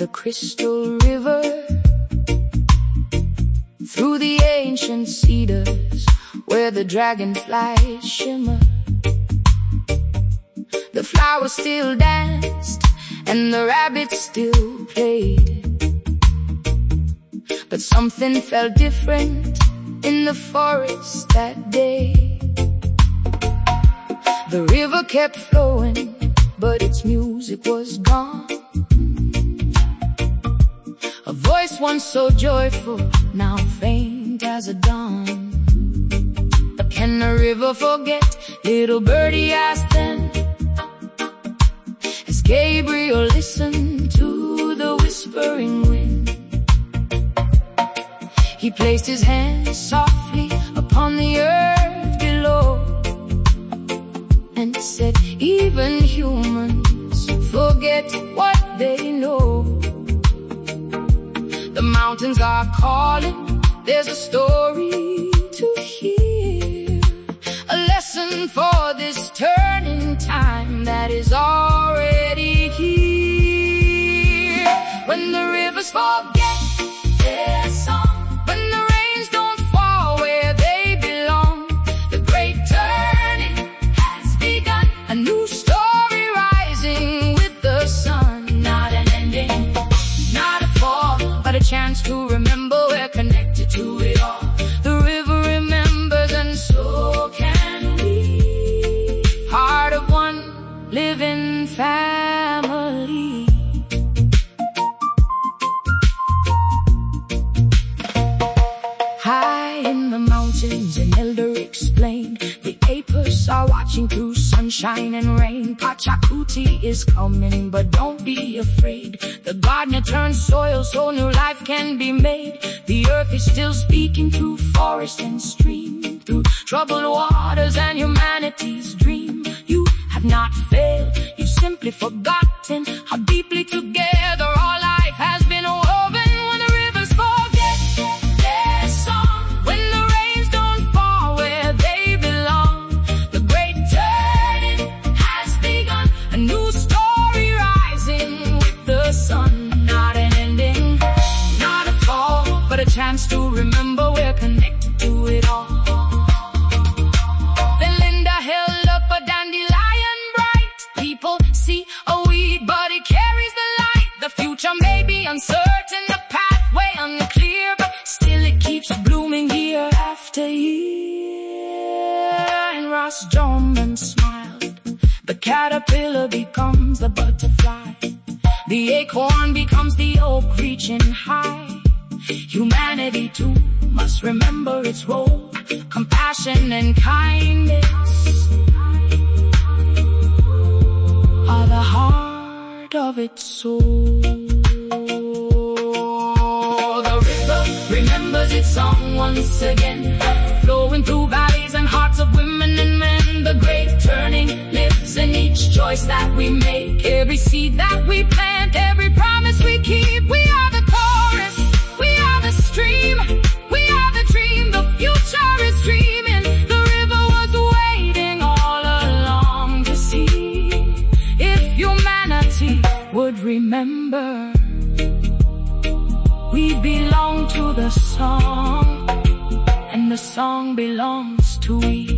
the crystal river, through the ancient cedars where the dragonflies shimmer. The flowers still danced and the rabbits still played, but something felt different in the forest that day. The river kept flowing, but its music was gone. A voice once so joyful, now faint as a dawn. But can the river forget? Little birdie asked then, as Gabriel listened to the whispering wind. He placed his hands softly upon the earth below and said, even humans forget what they know. The mountains are calling, there's a story to hear, a lesson for this turning time that is already here. When the rivers forget their song, when the rains don't fall where they belong, the great turning has begun. A new story rising with the sun. Not an ending, not a fall, but a chance to remember we're connected to it all. The river remembers and so can we, part of one living family. High in the mountains, an elder explained, the apes are watching through sunshine and rain. Pachacuti is coming, but don't be afraid. The gardener turns soil so new life can be made. The earth is still speaking through forest and stream, through troubled waters and humanity's dream. You have not failed, you've simply forgotten how deeply together our life has been woven. When the rivers forget their song, when the rains don't fall where they belong, the great turning has begun. A new story rising with the sun. Not an ending, not a fall, but a chance to remember we're connected to it all. Then Linda held up a dandelion bright. People see a weed, but it carries the light. The future may be uncertain, the pathway unclear, but still it keeps blooming year after year. And Ross Dorman smiled. The caterpillar becomes the butterfly, the acorn becomes the oak reaching high. Humanity too must remember its role. Compassion and kindness are the heart of its soul. The river remembers its song once again, flowing through valleys and hearts of women and men. The great turning lives in each choice that we make, every seed that we plant, every promise we keep. We are the chorus, we are the stream, we are the dream. The future is dreaming. The river was waiting all along to see if humanity would remember. We belong to the song, and the song belongs to we.